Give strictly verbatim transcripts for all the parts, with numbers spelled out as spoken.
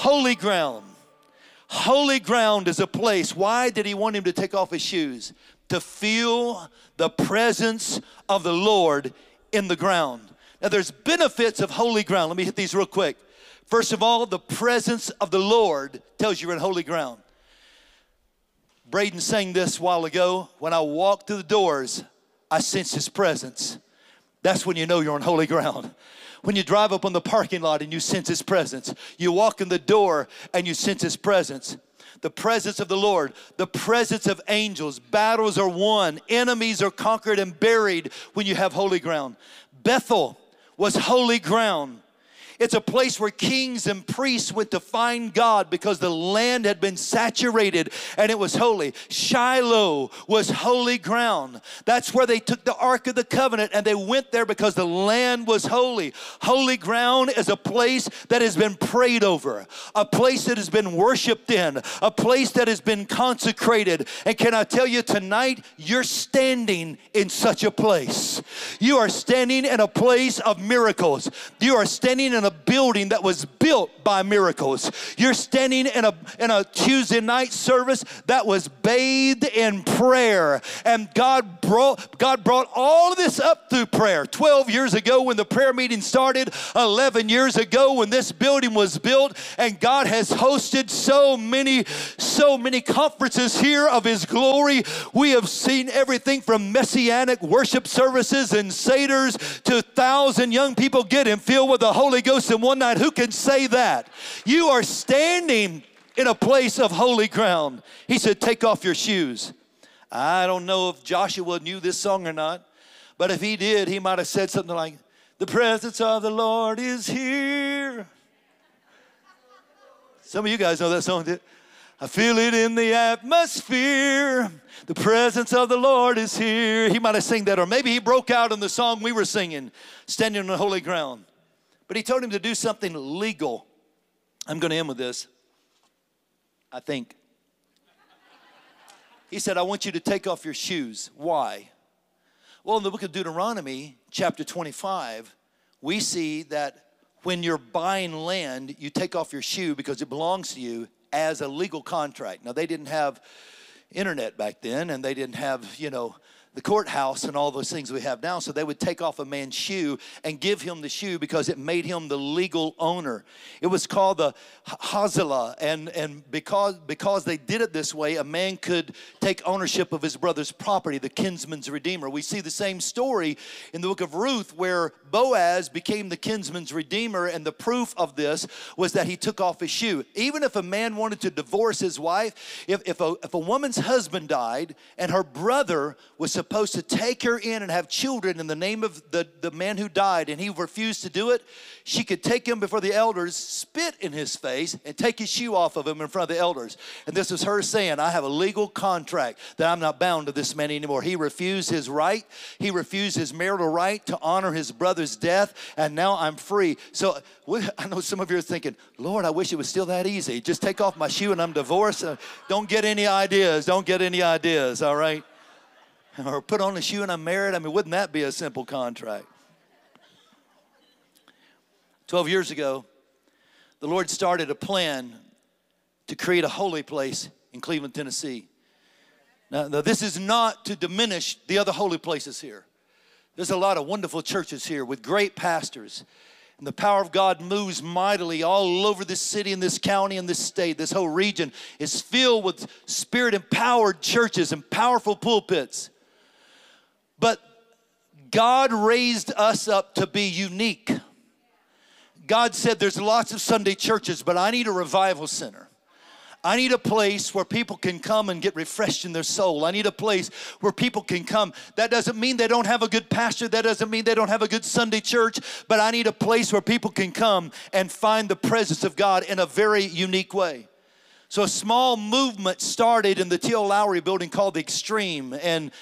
Holy ground. Holy ground is a place. Why did he want him to take off his shoes? To feel the presence of the Lord in the ground. Now there's benefits of holy ground. Let me hit these real quick. First of all, the presence of the Lord tells you you're in holy ground. Braden sang this a while ago. When I walk through the doors, I sense his presence. That's when you know you're on holy ground. When you drive up on the parking lot and you sense his presence. You walk in the door and you sense his presence. The presence of the Lord, the presence of angels. Battles are won. Enemies are conquered and buried when you have holy ground. Bethel was holy ground. It's a place where kings and priests went to find God because the land had been saturated and it was holy. Shiloh was holy ground. That's where they took the Ark of the Covenant and they went there because the land was holy. Holy ground is a place that has been prayed over, a place that has been worshiped in, a place that has been consecrated. And can I tell you tonight, you're standing in such a place. You are standing in a place of miracles. You are standing in a building that was built by miracles. You're standing in a in a Tuesday night service that was bathed in prayer, and God brought God brought all of this up through prayer. twelve years ago when the prayer meeting started, eleven years ago when this building was built, and God has hosted so many so many conferences here of his glory. We have seen everything from messianic worship services and seders to a thousand young people getting filled with the Holy Ghost in one night. Who can say that? You are standing in a place of holy ground. He said, take off your shoes. I don't know if Joshua knew this song or not, but if he did, he might have said something like, the presence of the Lord is here. Some of you guys know that song, did? I feel it in the atmosphere. The presence of the Lord is here. He might have sang that, or maybe he broke out in the song we were singing, standing on holy ground. But he told him to do something legal. I'm going to end with this, I think. He said, I want you to take off your shoes. Why? Well, in the book of Deuteronomy, chapter twenty-five, we see that when you're buying land, you take off your shoe because it belongs to you as a legal contract. Now, they didn't have internet back then, and they didn't have, you know, the courthouse and all those things we have now. So they would take off a man's shoe and give him the shoe because it made him the legal owner. It was called the Hazalah. And, and because, because they did it this way, a man could take ownership of his brother's property, the kinsman's redeemer. We see the same story in the book of Ruth where Boaz became the kinsman's redeemer, and the proof of this was that he took off his shoe. Even if a man wanted to divorce his wife, if, if, a, if a woman's husband died and her brother was supposed to take her in and have children in the name of the, the man who died, and he refused to do it, she could take him before the elders, spit in his face, and take his shoe off of him in front of the elders. And this was her saying, I have a legal contract that I'm not bound to this man anymore. He refused his right. He refused his marital right to honor his brother's death, and now I'm free. So I know some of you are thinking, Lord, I wish it was still that easy. Just take off my shoe and I'm divorced. Uh, don't get any ideas. Don't get any ideas, all right? Or put on a shoe and I'm married. I mean, wouldn't that be a simple contract? Twelve years ago, the Lord started a plan to create a holy place in Cleveland, Tennessee. Now, now, this is not to diminish the other holy places here. There's a lot of wonderful churches here with great pastors. And the power of God moves mightily all over this city and this county and this state. This whole region is filled with spirit-empowered churches and powerful pulpits. But God raised us up to be unique. God said there's lots of Sunday churches, but I need a revival center. I need a place where people can come and get refreshed in their soul. I need a place where people can come. That doesn't mean they don't have a good pastor. That doesn't mean they don't have a good Sunday church. But I need a place where people can come and find the presence of God in a very unique way. So a small movement started in the T L Lowry building called The Extreme. And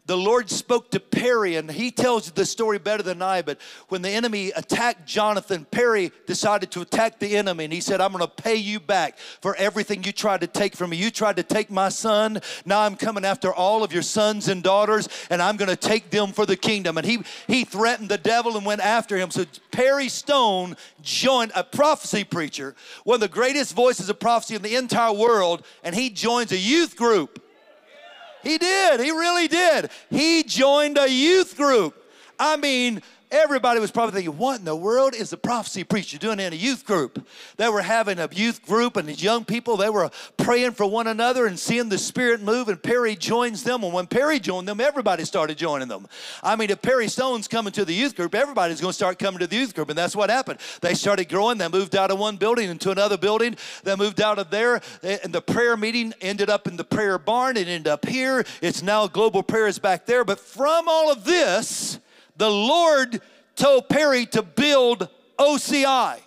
the Lord spoke to Perry, and he tells the story better than I, but when the enemy attacked Jonathan, Perry decided to attack the enemy, and he said, I'm going to pay you back for everything you tried to take from me. You tried to take my son. Now I'm coming after all of your sons and daughters, and I'm going to take them for the kingdom. And he, he threatened the devil and went after him. So Perry Stone joined, a prophecy preacher, one of the greatest voices of prophecy in the entire world, and he joins a youth group. He did. He really did. He joined a youth group. I mean, everybody was probably thinking, what in the world is the prophecy preacher doing in a youth group? They were having a youth group, and these young people, they were praying for one another and seeing the Spirit move, and Perry joins them. And when Perry joined them, everybody started joining them. I mean, if Perry Stone's coming to the youth group, everybody's going to start coming to the youth group, and that's what happened. They started growing. They moved out of one building into another building. They moved out of there, and the prayer meeting ended up in the prayer barn. It ended up here. It's now Global Prayers back there. But from all of this, the Lord told Perry to build O C I.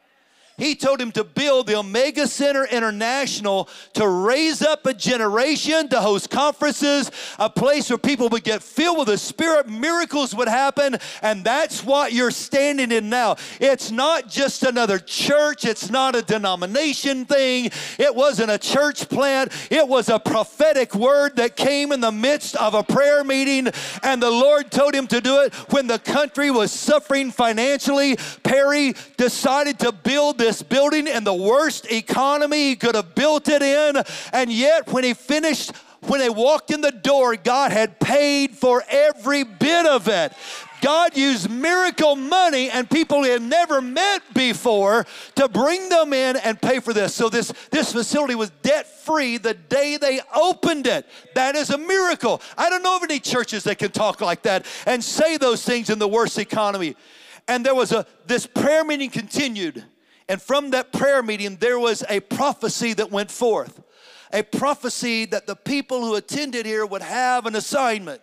He told him to build the Omega Center International to raise up a generation, to host conferences, a place where people would get filled with the Spirit, miracles would happen, and that's what you're standing in now. It's not just another church. It's not a denomination thing. It wasn't a church plant. It was a prophetic word that came in the midst of a prayer meeting, and the Lord told him to do it when the country was suffering financially. Perry decided to build this building in the worst economy he could have built it in, and yet when he finished, when they walked in the door, God had paid for every bit of it. God used miracle money and people he had never met before to bring them in and pay for this. So this, this facility was debt-free the day they opened it. That is a miracle. I don't know of any churches that can talk like that and say those things in the worst economy. And there was a, this prayer meeting continued. And from that prayer meeting, there was a prophecy that went forth. A prophecy that the people who attended here would have an assignment.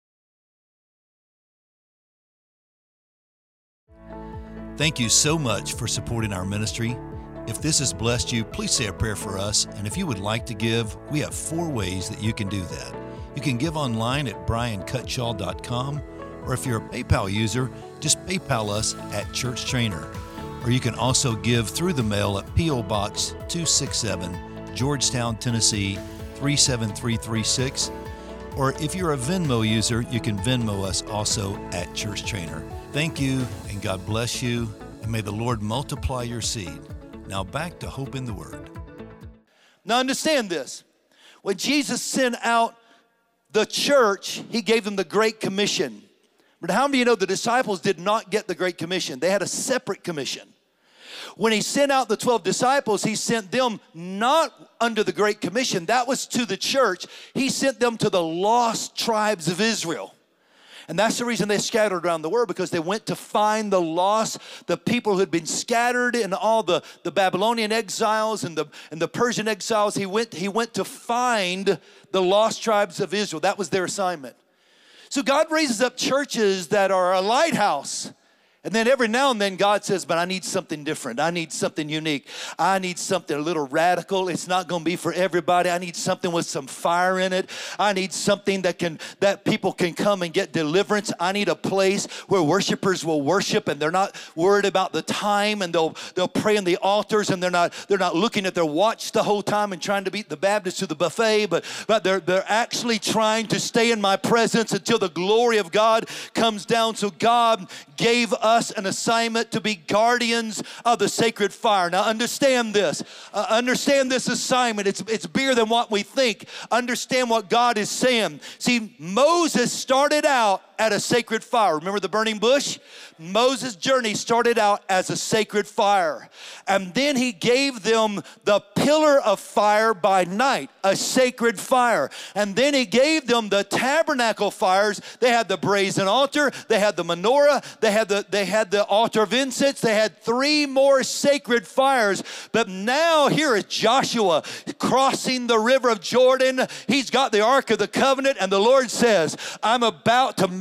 Thank you so much for supporting our ministry. If this has blessed you, please say a prayer for us. And if you would like to give, we have four ways that you can do that. You can give online at brian cutshaw dot com, or if you're a PayPal user, just PayPal us at Church Trainer. Or you can also give through the mail at P O Box two sixty-seven, Georgetown, Tennessee three seven three three six. Or if you're a Venmo user, you can Venmo us also at Church Trainer. Thank you, and God bless you, and may the Lord multiply your seed. Now back to Hope in the Word. Now understand this. When Jesus sent out the church, he gave them the Great Commission. But how many of you know the disciples did not get the Great Commission? They had a separate commission. When he sent out the twelve disciples, he sent them not under the Great Commission. That was to the church. He sent them to the lost tribes of Israel. And that's the reason they scattered around the world, because they went to find the lost, the people who had been scattered in all the, the Babylonian exiles and the, and the Persian exiles. He went, he went to find the lost tribes of Israel. That was their assignment. So God raises up churches that are a lighthouse. And then every now and then God says, but I need something different. I need something unique. I need something a little radical. It's not going to be for everybody. I need something with some fire in it. I need something that can that people can come and get deliverance. I need a place where worshipers will worship and they're not worried about the time, and they'll they'll pray in the altars, and they're not they're not looking at their watch the whole time and trying to beat the Baptists to the buffet, but but they're they're actually trying to stay in my presence until the glory of God comes down. So God gave us us an assignment to be guardians of the sacred fire. Now understand this. Uh, understand this assignment. It's, it's bigger than what we think. Understand what God is saying. See, Moses started out at a sacred fire. Remember the burning bush? Moses' journey started out as a sacred fire. And then he gave them the pillar of fire by night, a sacred fire. And then he gave them the tabernacle fires. They had the brazen altar, they had the menorah, they had the, they had the altar of incense, they had three more sacred fires. But now here is Joshua crossing the river of Jordan. He's got the Ark of the Covenant, and the Lord says, I'm about to make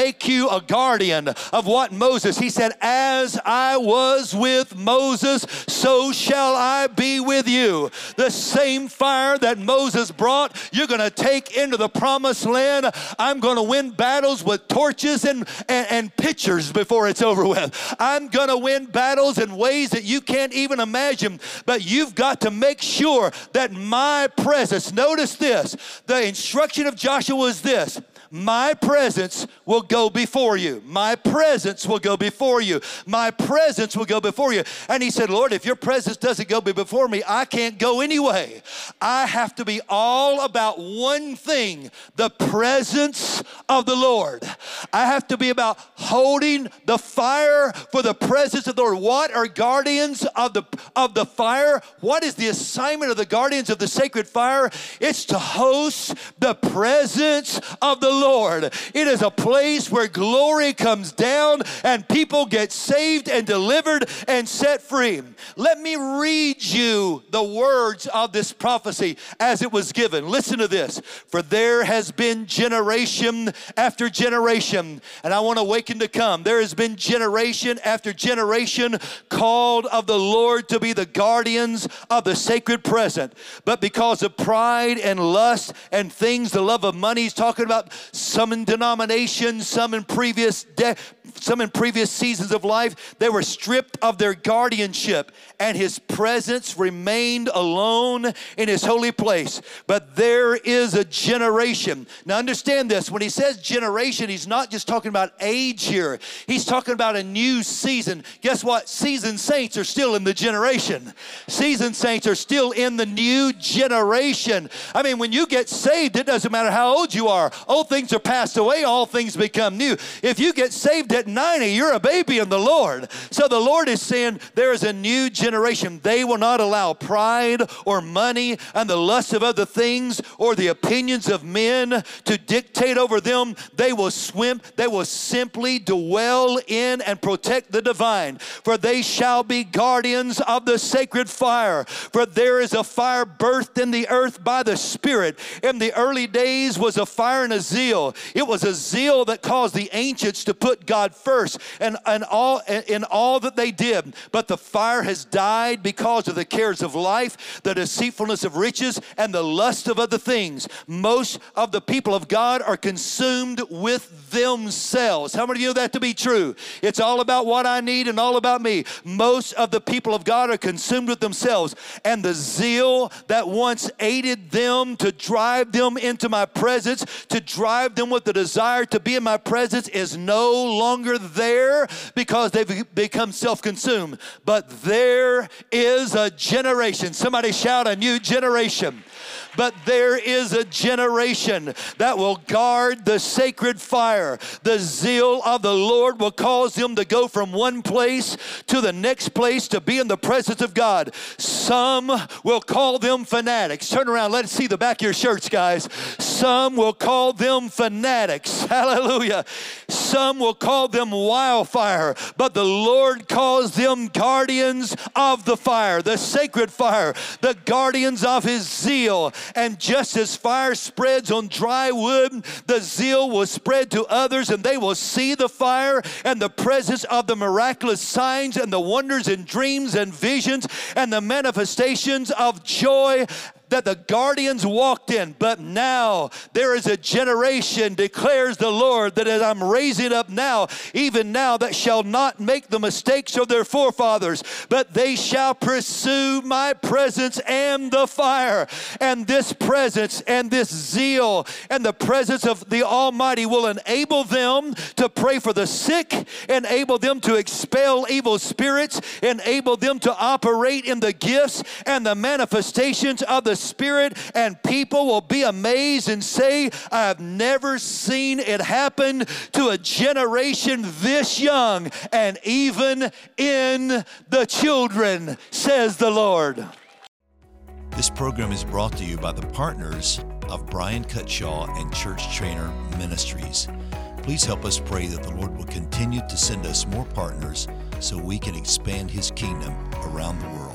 make you a guardian of what Moses, he said, as I was with Moses, so shall I be with you. The same fire that Moses brought, you're going to take into the promised land. I'm going to win battles with torches and, and, and pitchers before it's over with. I'm going to win battles in ways that you can't even imagine, but you've got to make sure that my presence, notice this, the instruction of Joshua is this: my presence will go before you. My presence will go before you. My presence will go before you. And he said, Lord, if your presence doesn't go before me, I can't go anyway. I have to be all about one thing, the presence of the Lord. I have to be about holding the fire for the presence of the Lord. What are guardians of the, of the fire? What is the assignment of the guardians of the sacred fire? It's to host the presence of the Lord. Lord. It is a place where glory comes down and people get saved and delivered and set free. Let me read you the words of this prophecy as it was given. Listen to this. For there has been generation after generation, and I want to awaken to come. There has been generation after generation called of the Lord to be the guardians of the sacred present. But because of pride and lust and things, the love of money, he's talking about some in denominations, some in previous de- some in previous seasons of life, they were stripped of their guardianship, and his presence remained alone in his holy place. But there is a generation. Now understand this, when he says generation, he's not just talking about age here. He's talking about a new season. Guess what? Seasoned saints are still in the generation. Seasoned saints are still in the new generation. I mean, when you get saved, it doesn't matter how old you are. Old things are passed away, all things become new. If you get saved at ninety, you're a baby in the Lord. So the Lord is saying there is a new generation. They will not allow pride or money and the lust of other things or the opinions of men to dictate over them. They will swim, they will simply dwell in and protect the divine. For they shall be guardians of the sacred fire. For there is a fire birthed in the earth by the Spirit. In the early days was a fire and a zeal. It was a zeal that caused the ancients to put God first and, and all, in all that they did. But the fire has died because of the cares of life, the deceitfulness of riches, and the lust of other things. Most of the people of God are consumed with themselves. How many of you know that to be true? It's all about what I need and all about me. Most of the people of God are consumed with themselves. And the zeal that once aided them to drive them into my presence, to drive them with the desire to be in my presence, is no longer there because they've become self-consumed. But there is a generation. Somebody shout, a new generation. But there is a generation that will guard the sacred fire. The zeal of the Lord will cause them to go from one place to the next place to be in the presence of God. Some will call them fanatics. Turn around, let's see the back of your shirts, guys. Some will call them fanatics. Hallelujah. Some will call them wildfire, but the Lord calls them guardians of the fire, the sacred fire, the guardians of his zeal. And just as fire spreads on dry wood, the zeal will spread to others, and they will see the fire and the presence of the miraculous signs and the wonders and dreams and visions and the manifestations of joy that the guardians walked in. But now there is a generation, declares the Lord, that as I'm raising up now, even now, that shall not make the mistakes of their forefathers, but they shall pursue my presence and the fire. And this presence and this zeal and the presence of the Almighty will enable them to pray for the sick, enable them to expel evil spirits, enable them to operate in the gifts and the manifestations of the Spirit, and people will be amazed and say, I have never seen it happen to a generation this young, and even in the children, says the Lord. This program is brought to you by the partners of Brian Cutshaw and Church Trainer Ministries. Please help us pray that the Lord will continue to send us more partners so we can expand his kingdom around the world.